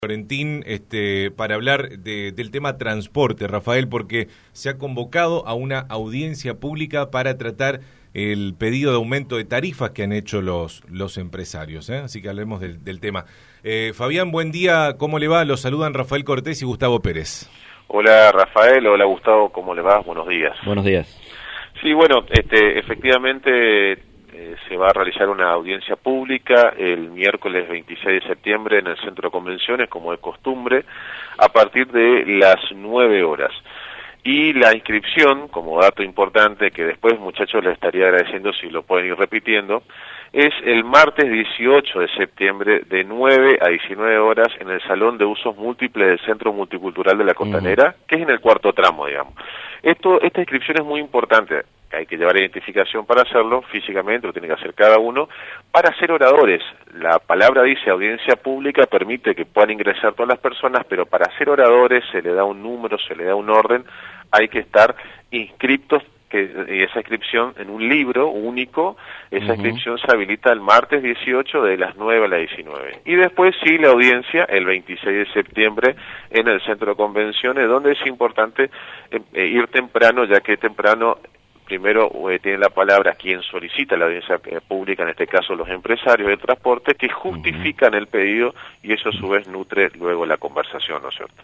Florentín, para hablar del tema transporte, Rafael, porque se ha convocado a una audiencia pública para tratar el pedido de aumento de tarifas que han hecho los empresarios, ¿eh? Así que hablemos del tema. Fabián, buen día, ¿cómo le va? Los saludan Rafael Cortés y Gustavo Pérez. Hola Rafael, hola Gustavo, ¿cómo le va? Buenos días. Buenos días. Sí, bueno, efectivamente se va a realizar una audiencia pública el miércoles 26 de septiembre en el Centro de Convenciones, como de costumbre, a partir de las 9 horas. Y la inscripción, como dato importante, que después, muchachos, les estaría agradeciendo si lo pueden ir repitiendo, es el martes 18 de septiembre de 9 a 19 horas en el Salón de Usos Múltiples del Centro Multicultural de la Costanera, que es en el cuarto tramo, digamos. Esta inscripción es muy importante, hay que llevar identificación para hacerlo, físicamente lo tiene que hacer cada uno, para ser oradores. La palabra dice audiencia pública, permite que puedan ingresar todas las personas, pero para ser oradores se le da un número, se le da un orden, hay que estar inscriptos, y esa inscripción en un libro único, esa inscripción se habilita el martes 18 de las 9 a las 19. Y después sí la audiencia el 26 de septiembre en el Centro de Convenciones, donde es importante ir temprano, ya que temprano primero tiene la palabra quien solicita la audiencia pública, en este caso los empresarios del transporte, que justifican el pedido y eso a su vez nutre luego la conversación, ¿no es cierto?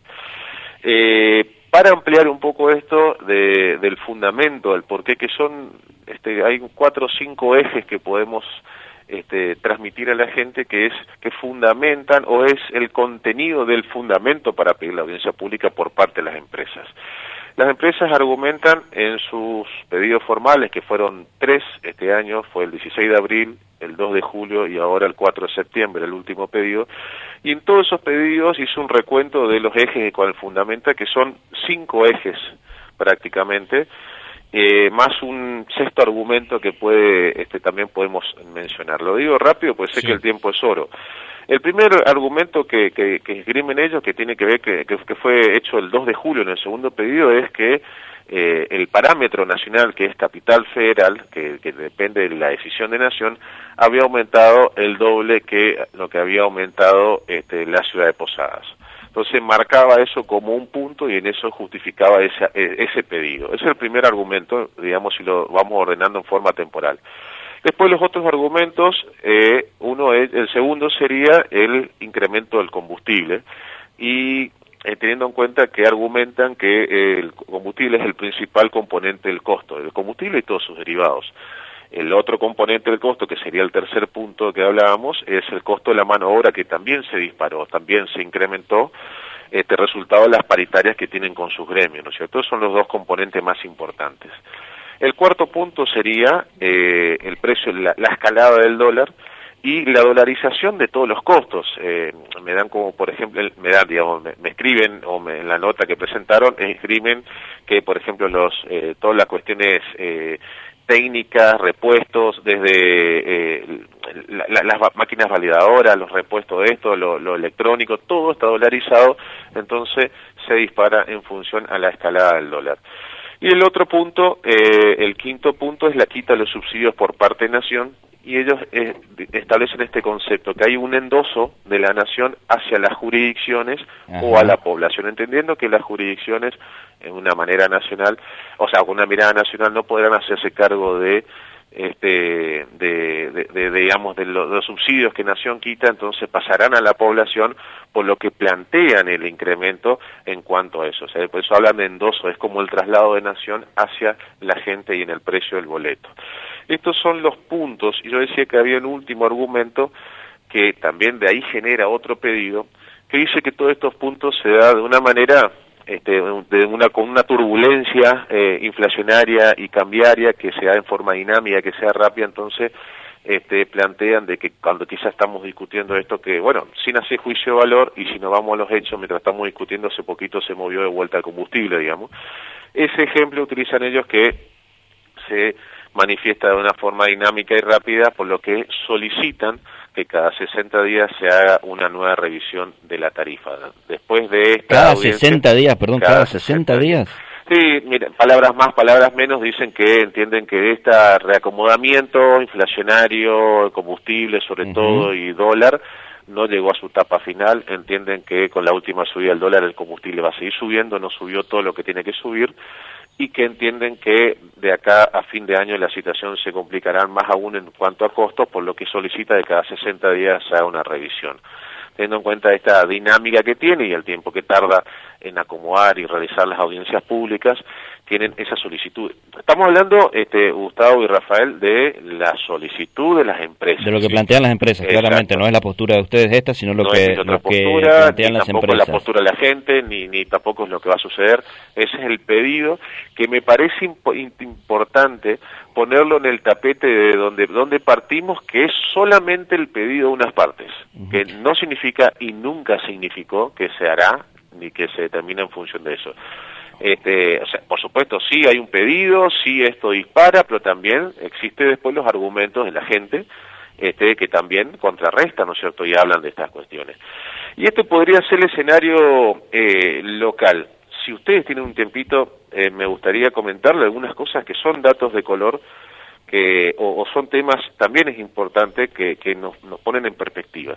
Para ampliar un poco esto del fundamento, del porqué, que son, hay 4 o 5 ejes que podemos transmitir a la gente que fundamentan o es el contenido del fundamento para pedir la audiencia pública por parte de las empresas. Las empresas argumentan en sus pedidos formales, que fueron 3 este año, fue el 16 de abril, el 2 de julio y ahora el 4 de septiembre, el último pedido, y en todos esos pedidos hizo un recuento de los ejes con el fundamenta, que son 5 ejes prácticamente, más un sexto argumento que también podemos mencionar. Lo digo rápido, pues sé que el tiempo es oro. El primer argumento que esgrimen ellos, que tiene que ver que fue hecho el 2 de julio en el segundo pedido, es que el parámetro nacional, que es capital federal, que depende de la decisión de nación, había aumentado el doble que lo que había aumentado la ciudad de Posadas. Entonces marcaba eso como un punto y en eso justificaba ese pedido. Ese es el primer argumento, digamos, si lo vamos ordenando en forma temporal. Después los otros argumentos, el segundo sería el incremento del combustible y teniendo en cuenta que argumentan que el combustible es el principal componente del costo, el combustible y todos sus derivados. El otro componente del costo, que sería el tercer punto que hablábamos, es el costo de la mano de obra, que también se disparó, también se incrementó, resultado de las paritarias que tienen con sus gremios, ¿no es cierto? Son los dos componentes más importantes. El cuarto punto sería el precio, la escalada del dólar y la dolarización de todos los costos. Me dan como, por ejemplo, me escriben, en la nota que presentaron, escriben que, por ejemplo, todas las cuestiones técnicas, repuestos, desde las máquinas validadoras, los repuestos de esto, lo electrónico, todo está dolarizado, entonces se dispara en función a la escalada del dólar. Y el otro punto, el quinto punto, es la quita de los subsidios por parte de Nación, y ellos establecen este concepto, que hay un endoso de la Nación hacia las jurisdicciones o a la población, entendiendo que las jurisdicciones, en una manera nacional, o sea, con una mirada nacional, no podrán hacerse cargo de los subsidios que Nación quita, entonces pasarán a la población, por lo que plantean el incremento en cuanto a eso. O sea, por eso hablan de endoso, es como el traslado de Nación hacia la gente y en el precio del boleto. Estos son los puntos, y yo decía que había un último argumento que también de ahí genera otro pedido, que dice que todos estos puntos se da de una manera con una turbulencia inflacionaria y cambiaria que se da en forma dinámica, que sea rápida, entonces plantean de que cuando quizás estamos discutiendo esto, que bueno, sin hacer juicio de valor y si nos vamos a los hechos, mientras estamos discutiendo, hace poquito se movió de vuelta el combustible, digamos. Ese ejemplo utilizan ellos que se manifiesta de una forma dinámica y rápida, por lo que solicitan que cada 60 días se haga una nueva revisión de la tarifa. Después de esta ¿Cada 60 días, perdón, cada 60 días? Sí, mira, palabras más, palabras menos, dicen que entienden que este reacomodamiento inflacionario, combustible sobre todo y dólar, no llegó a su etapa final, entienden que con la última subida del dólar el combustible va a seguir subiendo, no subió todo lo que tiene que subir, y que entienden que de acá a fin de año la situación se complicará más aún en cuanto a costos, por lo que solicita de cada 60 días se haga una revisión. Teniendo en cuenta esta dinámica que tiene y el tiempo que tarda en acomodar y realizar las audiencias públicas, tienen esa solicitud. Estamos hablando, Gustavo y Rafael, de la solicitud de las empresas. De lo que plantean las empresas, claramente. No es la postura de ustedes esta, sino lo que plantean las empresas. Tampoco es la postura de la gente, ni tampoco es lo que va a suceder. Ese es el pedido que me parece importante ponerlo en el tapete de donde partimos, que es solamente el pedido de unas partes, que no significa y nunca significó que se hará ni que se determina en función de eso. O sea, por supuesto, sí hay un pedido, sí esto dispara, pero también existen después los argumentos de la gente que también contrarrestan, ¿no es cierto?, y hablan de estas cuestiones. Y este podría ser el escenario local. Si ustedes tienen un tiempito, me gustaría comentarle algunas cosas que son datos de color, o son temas, también es importante que nos ponen en perspectiva.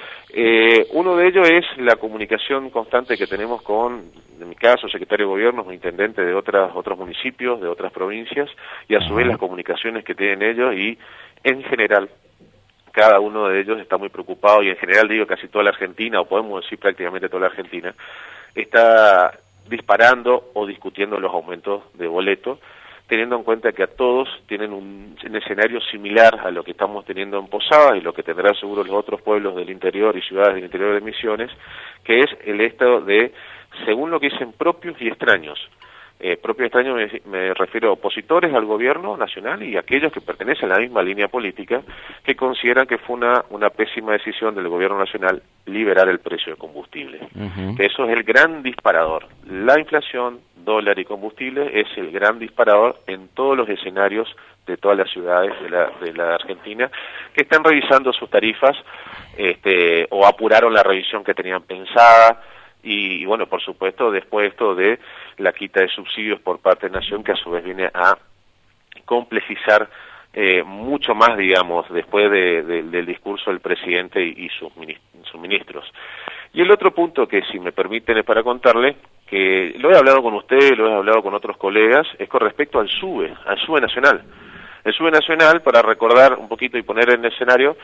Uno de ellos es la comunicación constante que tenemos con, en mi caso, secretario de gobierno o intendente de otros municipios, de otras provincias, y a su vez las comunicaciones que tienen ellos, y en general cada uno de ellos está muy preocupado, y en general digo casi toda la Argentina, o podemos decir prácticamente toda la Argentina, está disparando o discutiendo los aumentos de boleto, teniendo en cuenta que a todos tienen un escenario similar a lo que estamos teniendo en Posadas y lo que tendrán seguro los otros pueblos del interior y ciudades del interior de Misiones, que es el estado de, según lo que dicen, propios y extraños. Propios y extraños me refiero a opositores al gobierno nacional y aquellos que pertenecen a la misma línea política, que consideran que fue una pésima decisión del gobierno nacional liberar el precio de combustible. Que eso es el gran disparador. La inflación, dólar y combustible es el gran disparador en todos los escenarios de todas las ciudades de la Argentina, que están revisando sus tarifas o apuraron la revisión que tenían pensada. Y bueno, por supuesto, después esto de la quita de subsidios por parte de Nación, que a su vez viene a complejizar mucho más, digamos, después del discurso del presidente y sus ministros. Y el otro punto que, si me permiten, es para contarle, que lo he hablado con usted, lo he hablado con otros colegas, es con respecto al SUBE nacional. El SUBE nacional, para recordar un poquito y poner en el escenario,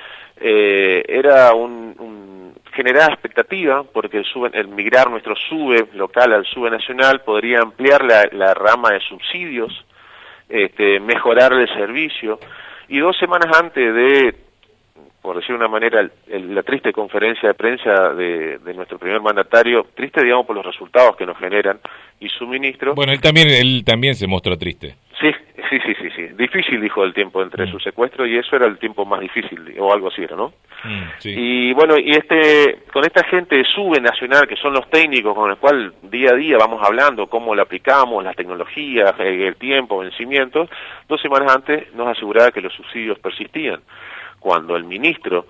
era generaba expectativa, porque el migrar nuestro SUBE local al SUBE nacional podría ampliar la rama de subsidios, mejorar el servicio, y 2 semanas antes de, por decir de una manera, la triste conferencia de prensa de nuestro primer mandatario, triste digamos por los resultados que nos generan, y su ministro... Bueno, él también se mostró triste. Sí. Difícil, dijo, el tiempo entre su secuestro, y eso era el tiempo más difícil, o algo así era, ¿no? Sí. Y bueno, con esta gente de SUBE nacional, que son los técnicos con el cual día a día vamos hablando, cómo lo aplicamos, las tecnologías, el tiempo, vencimientos, 2 semanas antes nos aseguraba que los subsidios persistían. Cuando el ministro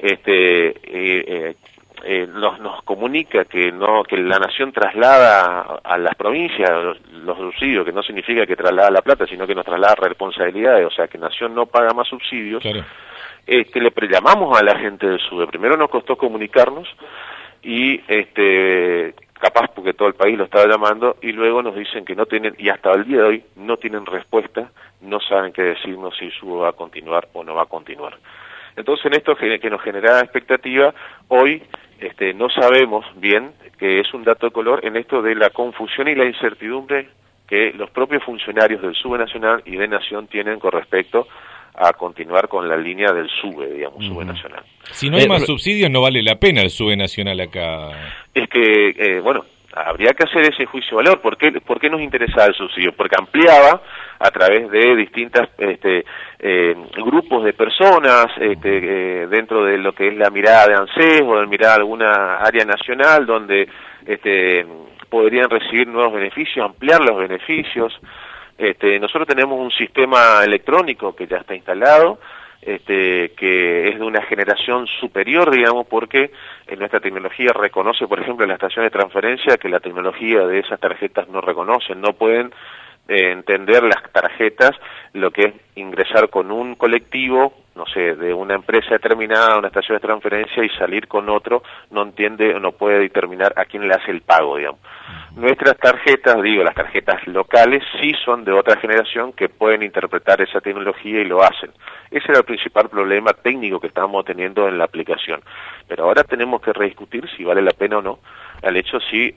nos comunica que la Nación traslada a las provincias los subsidios, que no significa que traslada la plata, sino que nos traslada responsabilidades, o sea que Nación no paga más subsidios, claro. Le llamamos a la gente del SUBE. Primero nos costó comunicarnos y capaz porque todo el país lo estaba llamando, y luego nos dicen que no tienen, y hasta el día de hoy no tienen respuesta, no saben qué decirnos si SUBE va a continuar o no va a continuar. Entonces, en esto que nos genera expectativa, hoy no sabemos bien, que es un dato de color, en esto de la confusión y la incertidumbre que los propios funcionarios del SUBE nacional y de Nación tienen con respecto a continuar con la línea del SUBE, digamos, SUBE nacional. Si no hay más subsidios, no vale la pena el SUBE nacional acá. Es que, bueno, habría que hacer ese juicio de valor. ¿Por qué nos interesaba el subsidio? Porque ampliaba a través de distintas grupos de personas dentro de lo que es la mirada de ANSES o de mirada de alguna área nacional donde podrían recibir nuevos beneficios, ampliar los beneficios. Nosotros tenemos un sistema electrónico que ya está instalado, que es de una generación superior, digamos, porque nuestra tecnología reconoce, por ejemplo, en la estación de transferencia, que la tecnología de esas tarjetas no reconocen, no pueden entender las tarjetas, lo que es ingresar con un colectivo, no sé, de una empresa determinada, una estación de transferencia y salir con otro, no entiende o no puede determinar a quién le hace el pago, digamos. Nuestras tarjetas, las tarjetas locales, sí son de otra generación que pueden interpretar esa tecnología y lo hacen. Ese era el principal problema técnico que estábamos teniendo en la aplicación. Pero ahora tenemos que rediscutir si vale la pena o no, al hecho si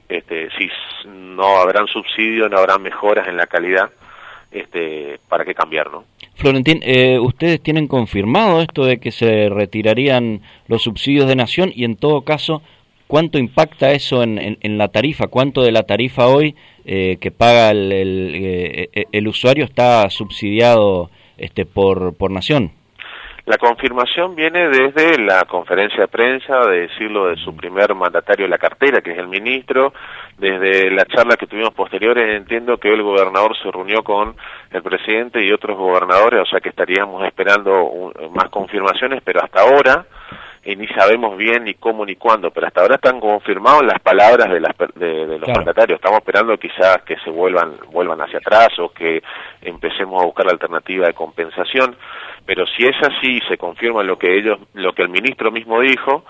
no habrán subsidios, no habrán mejoras en la calidad, para qué cambiar, ¿no? Florentín, ¿ustedes tienen confirmado esto de que se retirarían los subsidios de Nación y en todo caso, cuánto impacta eso en la tarifa? ¿Cuánto de la tarifa hoy que paga el usuario está subsidiado por Nación? La confirmación viene desde la conferencia de prensa, de decirlo de su primer mandatario de la cartera, que es el ministro, desde la charla que tuvimos posteriores. Entiendo que el gobernador se reunió con el presidente y otros gobernadores, o sea que estaríamos esperando más confirmaciones, pero hasta ahora, y ni sabemos bien ni cómo ni cuándo, pero hasta ahora están confirmadas las palabras de los mandatarios. Estamos esperando quizás que se vuelvan hacia atrás o que empecemos a buscar la alternativa de compensación, pero si es así, se confirma lo que el ministro mismo dijo,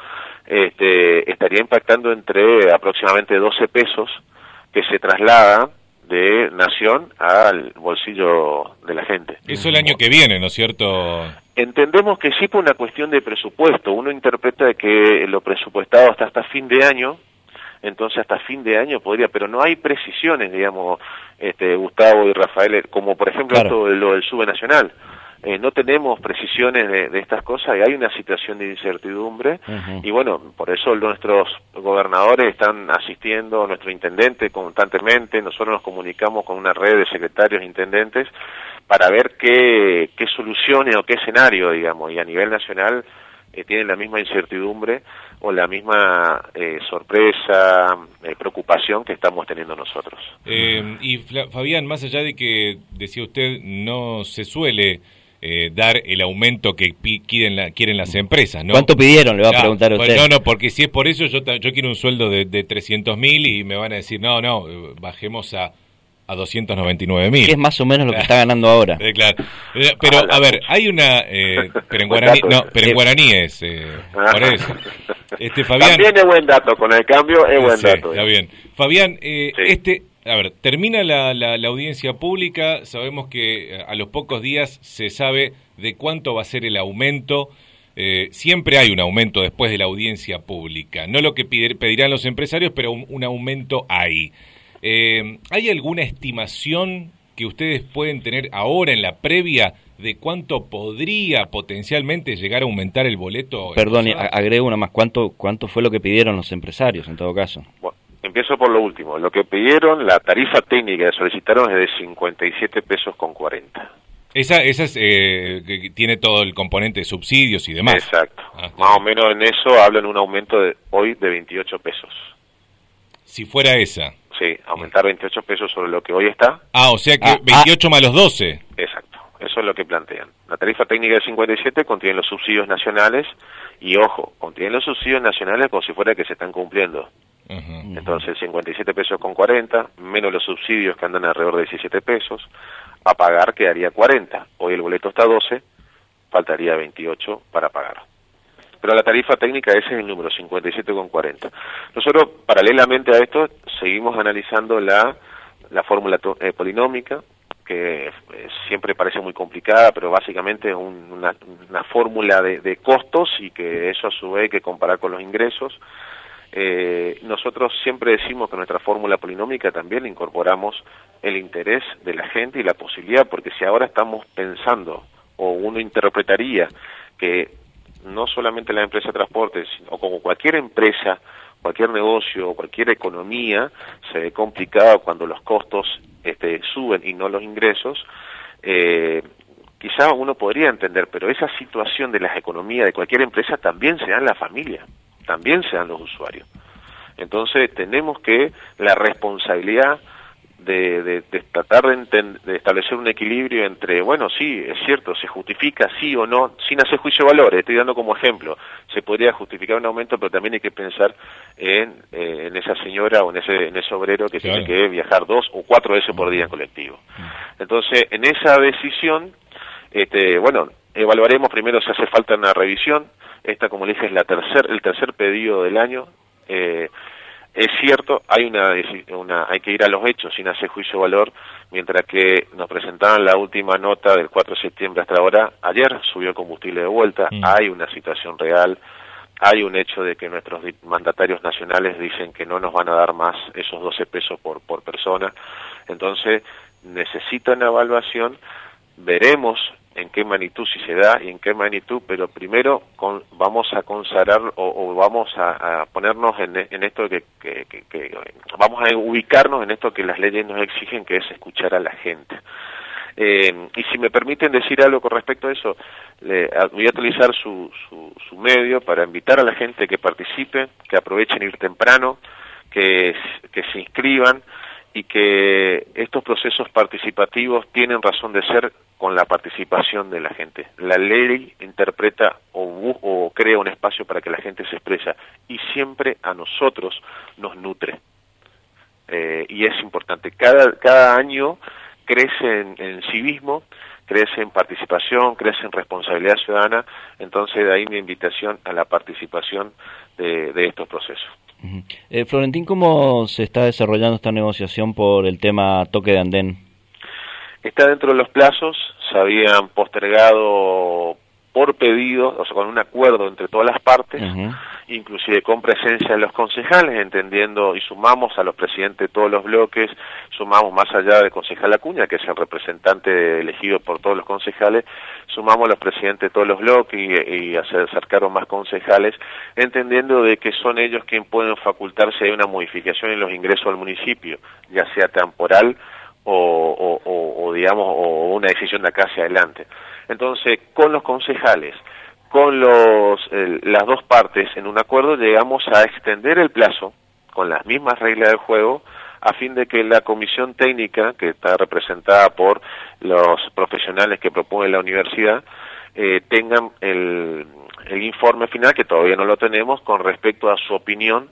estaría impactando entre aproximadamente 12 pesos que se traslada de Nación al bolsillo de la gente. Eso el año que viene, ¿no es cierto? Entendemos que sí, por una cuestión de presupuesto. Uno interpreta que lo presupuestado hasta fin de año, entonces hasta fin de año podría, pero no hay precisiones, digamos, Gustavo y Rafael, como por ejemplo esto de lo del SUBE nacional. No tenemos precisiones de estas cosas y hay una situación de incertidumbre, y bueno, por eso nuestros gobernadores están asistiendo, nuestro intendente constantemente, nosotros nos comunicamos con una red de secretarios e intendentes para ver qué soluciones o qué escenario, digamos, y a nivel nacional tienen la misma incertidumbre o la misma sorpresa, preocupación que estamos teniendo nosotros. Y Fabián, más allá de que, decía usted, no se suele dar el aumento que quieren las empresas, ¿no? ¿Cuánto pidieron? Le va a preguntar a usted. No, porque si es por eso yo quiero un sueldo de 300.000 y me van a decir, no, bajemos a 299.000. Que es más o menos lo que está ganando ahora. Claro. Pero, a ver, hay una... pero en guaraní, en guaraní es... por eso. Fabián, también es buen dato, con el cambio es buen dato. Está bien. Fabián, a ver, termina la audiencia pública, sabemos que a los pocos días se sabe de cuánto va a ser el aumento. Siempre hay un aumento después de la audiencia pública, no lo que pedirán los empresarios, pero un aumento hay. ¿Hay alguna estimación que ustedes pueden tener ahora en la previa de cuánto podría potencialmente llegar a aumentar el boleto? Perdón, agrego una más. ¿Cuánto fue lo que pidieron los empresarios en todo caso? Bueno, empiezo por lo último. Lo que pidieron, la tarifa técnica que solicitaron es de 57 pesos con 40. Esa es, que tiene todo el componente de subsidios y demás. Exacto. Más o menos en eso hablan un aumento hoy de 28 pesos. Si fuera esa. Sí, aumentar 28 pesos sobre lo que hoy está. O sea que 28 más los 12. Exacto, eso es lo que plantean. La tarifa técnica de 57 contiene los subsidios nacionales y, ojo, contiene los subsidios nacionales como si fuera que se están cumpliendo. Entonces, 57 pesos con 40, menos los subsidios que andan alrededor de 17 pesos, a pagar quedaría 40. Hoy el boleto está a 12, faltaría 28 para pagar. Pero la tarifa técnica ese es el número, 57,40. Nosotros, paralelamente a esto, seguimos analizando la fórmula polinómica, que siempre parece muy complicada, pero básicamente es una fórmula de costos y que eso a su vez hay que comparar con los ingresos. Nosotros siempre decimos que nuestra fórmula polinómica también incorporamos el interés de la gente y la posibilidad, porque si ahora estamos pensando, o uno interpretaría que no solamente la empresa de transporte, sino como cualquier empresa, cualquier negocio, cualquier economía, se ve complicado cuando los costos suben y no los ingresos, quizá uno podría entender, pero esa situación de las economías de cualquier empresa también se da en la familia, también se dan los usuarios. Entonces tenemos que la responsabilidad de tratar de establecer un equilibrio entre, bueno, sí, es cierto, se justifica sí o no, sin hacer juicio de valores, estoy dando como ejemplo, se podría justificar un aumento, pero también hay que pensar en esa señora o en ese obrero que tiene que viajar 2 o 4 veces por día en colectivo. Entonces, en esa decisión, bueno, evaluaremos primero si hace falta una revisión. Esta, como le dije, es el tercer pedido del año. Es cierto, hay que ir a los hechos sin hacer juicio de valor, mientras que nos presentaban la última nota del 4 de septiembre hasta ahora. Ayer subió el combustible de vuelta, hay una situación real, hay un hecho de que nuestros mandatarios nacionales dicen que no nos van a dar más esos 12 pesos por persona. Entonces, necesita una evaluación, veremos en qué magnitud si se da y en qué magnitud, pero primero vamos a consagrar o vamos a ponernos en esto que vamos a ubicarnos en esto que las leyes nos exigen, que es escuchar a la gente. Y si me permiten decir algo con respecto a eso, voy a utilizar su medio para invitar a la gente que participe, que aprovechen ir temprano, que se inscriban, y que estos procesos participativos tienen razón de ser con la participación de la gente. La ley interpreta o crea un espacio para que la gente se expresa, y siempre a nosotros nos nutre. Y es importante. Cada año crece en civismo, crece en participación, crece en responsabilidad ciudadana. Entonces, de ahí mi invitación a la participación de estos procesos. Florentín, ¿cómo se está desarrollando esta negociación por el tema toque de andén? Está dentro de los plazos, se habían postergado por pedido, o sea, con un acuerdo entre todas las partes, inclusive con presencia de los concejales, entendiendo, y sumamos a los presidentes de todos los bloques, sumamos más allá del concejal Acuña, que es el representante elegido por todos los concejales, sumamos a los presidentes de todos los bloques y se acercaron más concejales, entendiendo de que son ellos quienes pueden facultar si hay una modificación en los ingresos al municipio, ya sea temporal o digamos, o una decisión de acá hacia adelante. Entonces, con los concejales, con las dos partes, en un acuerdo llegamos a extender el plazo con las mismas reglas del juego, a fin de que la comisión técnica, que está representada por los profesionales que propone la universidad, tengan el informe final, que todavía no lo tenemos, con respecto a su opinión,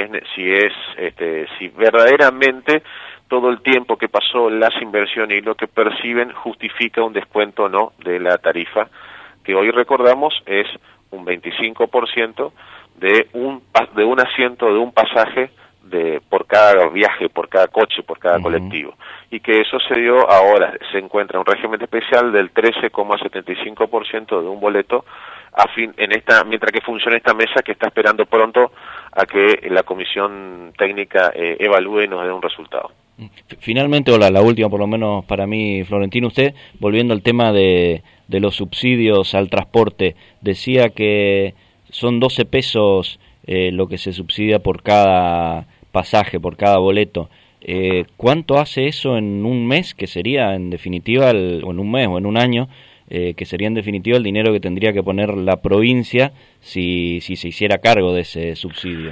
si verdaderamente todo el tiempo que pasó, las inversiones y lo que perciben justifica un descuento o no de la tarifa, que hoy recordamos es un 25% de un asiento, de un pasaje por cada viaje, por cada coche, por cada colectivo. Y que eso se dio ahora, se encuentra un régimen especial del 13,75% de un boleto, mientras que funciona esta mesa que está esperando pronto a que la comisión técnica evalúe y nos dé un resultado. Finalmente, la última por lo menos para mí, Florentino, usted, volviendo al tema de los subsidios al transporte, decía que son 12 pesos lo que se subsidia por cada pasaje, por cada boleto. ¿Cuánto hace eso en un mes, que sería en definitiva, o en un mes o en un año, que sería en definitiva el dinero que tendría que poner la provincia si se hiciera cargo de ese subsidio?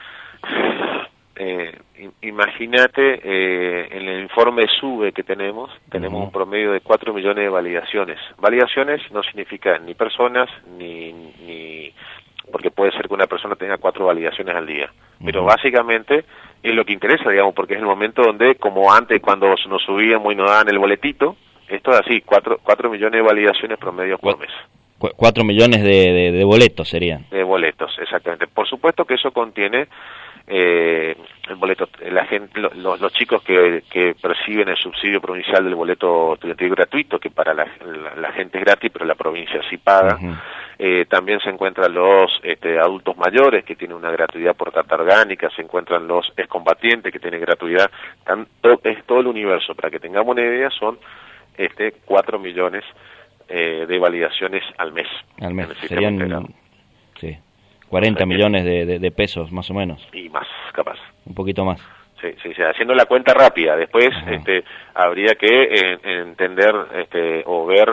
Imagínate, en el informe SUBE que tenemos un promedio de 4 millones de validaciones. Validaciones no significa ni personas, ni porque puede ser que una persona tenga 4 validaciones al día. Pero básicamente es lo que interesa, digamos, porque es el momento donde, como antes, cuando nos subíamos y nos daban el boletito, esto es así, 4 millones de validaciones promedio por mes. 4 millones de boletos serían. De boletos, exactamente. Por supuesto que eso contiene el boleto, la gente, los chicos que perciben el subsidio provincial del boleto estudiantil gratuito, que para la gente es gratis, pero la provincia sí paga. También se encuentran los adultos mayores, que tienen una gratuidad por carta orgánica, se encuentran los excombatientes, que tienen gratuidad. Es todo el universo. Para que tengamos una idea, son 4 millones de validaciones al mes. Al mes. Serían 40 millones de pesos, más o menos. Y más, capaz. Un poquito más. haciendo la cuenta rápida. Después habría que entender o ver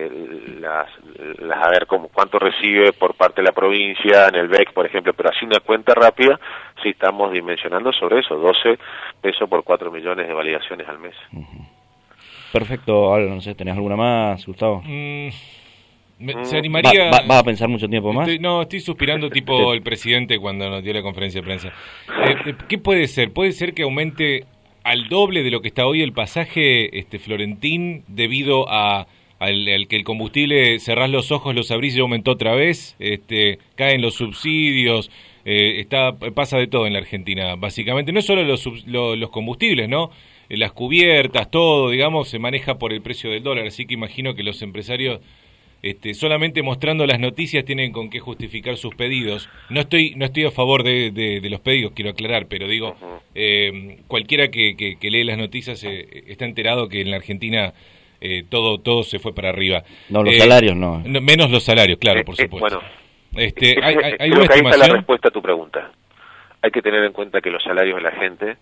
a ver cuánto recibe por parte de la provincia en el BEC, por ejemplo, pero así una cuenta rápida, sí estamos dimensionando sobre eso, 12 pesos por 4 millones de validaciones al mes. Perfecto, no sé, ¿tenés alguna más, Gustavo? Se animaría... ¿Vas a pensar mucho tiempo más? Estoy suspirando tipo el presidente cuando nos dio la conferencia de prensa. ¿Qué puede ser? ¿Puede ser que aumente al doble de lo que está hoy el pasaje Florentín debido al que el combustible, cerrás los ojos, los abrís y aumentó otra vez? Caen los subsidios, pasa de todo en la Argentina, básicamente. No es solo los combustibles, ¿no? Las cubiertas, todo, digamos, se maneja por el precio del dólar, así que imagino que los empresarios... solamente mostrando las noticias tienen con qué justificar sus pedidos. No estoy a favor de los pedidos, quiero aclarar, pero digo, cualquiera que lee las noticias está enterado que en la Argentina todo se fue para arriba. No, los salarios no. Menos los salarios, claro, por supuesto. Bueno, ¿hay creo que ahí está la respuesta a tu pregunta. Hay que tener en cuenta que los salarios de la gente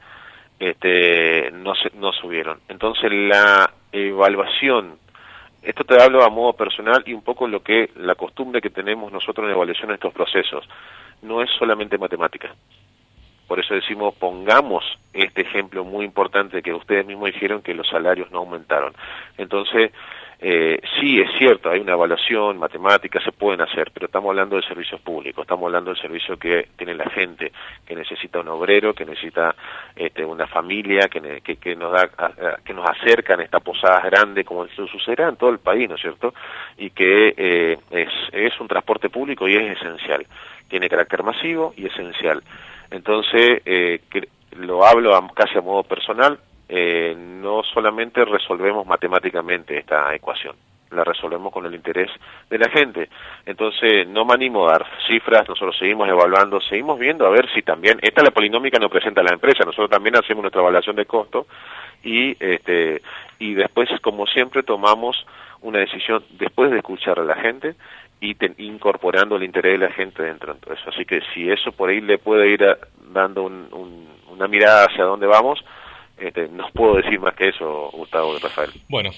no subieron. Entonces la evaluación, esto te hablo a modo personal y un poco la costumbre que tenemos nosotros en evaluación de estos procesos, no es solamente matemática. Por eso decimos, pongamos este ejemplo muy importante que ustedes mismos dijeron que los salarios no aumentaron. Entonces, sí, es cierto, hay una evaluación, matemáticas se pueden hacer, pero estamos hablando de servicios públicos, estamos hablando del servicio que tiene la gente, que necesita un obrero, que necesita una familia, que nos acercan a estas posadas grandes, como sucederá en todo el país, ¿no es cierto? Y que es un transporte público y es esencial, tiene carácter masivo y esencial. Entonces, lo hablo casi a modo personal, no solamente resolvemos matemáticamente esta ecuación, la resolvemos con el interés de la gente. Entonces, no me animo a dar cifras, nosotros seguimos evaluando, seguimos viendo a ver si también, esta la polinómica nos presenta la empresa, nosotros también hacemos nuestra evaluación de costo y después, como siempre, tomamos una decisión después de escuchar a la gente y incorporando el interés de la gente dentro de todo eso. Así que si eso por ahí le puede ir dando una mirada hacia dónde vamos, no puedo decir más que eso, Gustavo de Rafael. Bueno,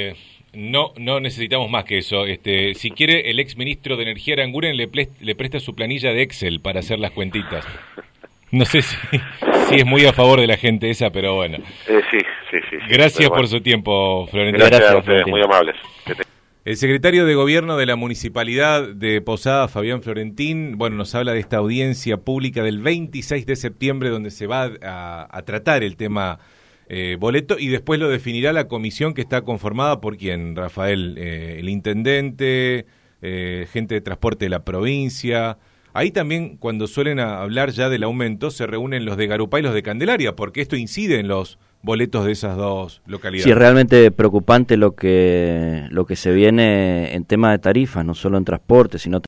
no necesitamos más que eso. Si quiere, el ex ministro de Energía Aranguren le presta su planilla de Excel para hacer las cuentitas. No sé si es muy a favor de la gente esa, pero bueno. Sí. Gracias por su tiempo, Florentín. Gracias a ustedes, muy amables. El secretario de Gobierno de la Municipalidad de Posada, Fabián Florentín, nos habla de esta audiencia pública del 26 de septiembre donde se va a tratar el tema boleto y después lo definirá la comisión que está conformada por ¿quién, Rafael? El intendente, gente de transporte de la provincia. Ahí también, cuando suelen hablar ya del aumento, se reúnen los de Garupá y los de Candelaria, porque esto incide en los boletos de esas dos localidades. Sí, es realmente preocupante lo que se viene en tema de tarifas, no solo en transporte, sino